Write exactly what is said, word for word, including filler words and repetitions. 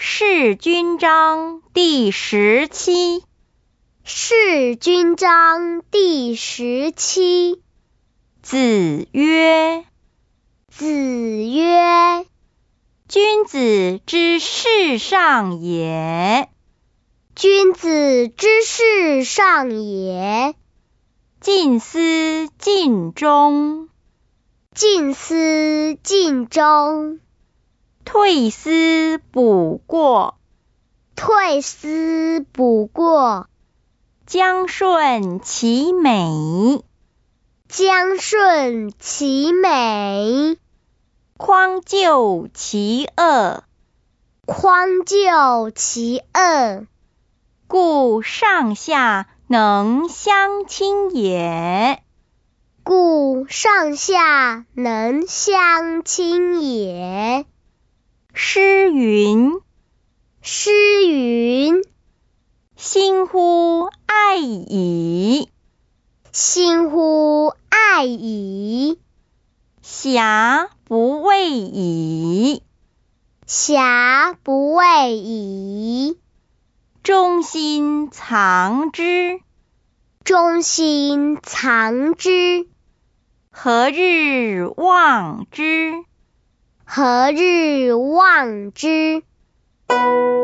释君章第十七。 释君章第十七。 子曰： 子曰： 君子之事上也。 君子之事上也。 近思近忠。 近思近忠。 退思补过。 退思补过。 将顺其美。 将顺其美。 匡救其恶。 匡救其恶。 故上下能相亲也。 故上下能相亲也。 诗云： 诗云： 心乎爱矣。 心乎爱矣。 遐不畏矣。 遐不畏矣。 忠心藏之。 忠心藏之。 何日忘之？ 何日忘之？